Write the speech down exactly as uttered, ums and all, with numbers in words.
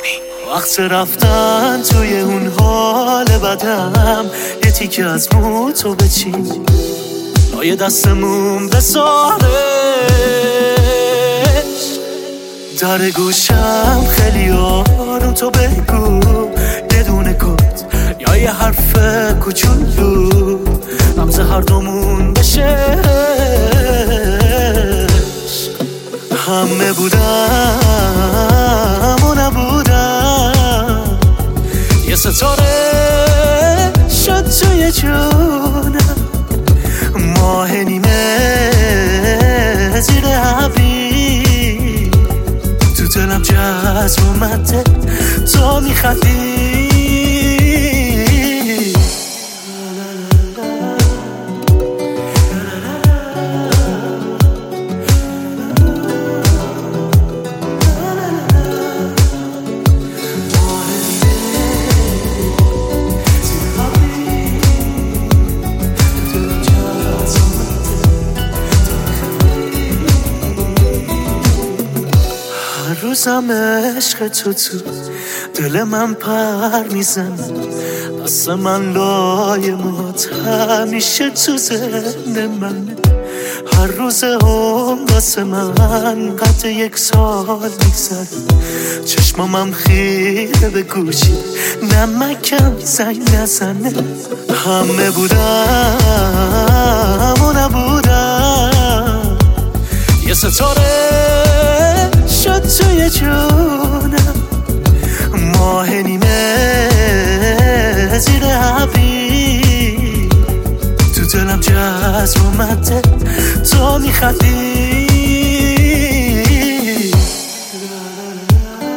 وقت رفتن توی اون حال بدم یه تیکه از مو تو بچین لای دستمون بسارش در گوشم خیلی آروم تو بگو یه دونه کد یا یه حرف کوچولو رمز هر دومون بشه همه بودم و نبودم یه ستاره شد توی جونم ماه نیمه زیر ابری تو دلم جذب اومده تو میخندی روزم عشق تو تو دل من پر میزنه دست من لای موت همیشه تو ذهن من هر روز هم واسه من قد یک سال میگذره چشمامم خیره به گوشی نمکم زنگ نزنه همه بودم و نبودم یه ستاره شد توی جونم ماه نیمه زیر ابری تو دلم جذب اومده تو میخندی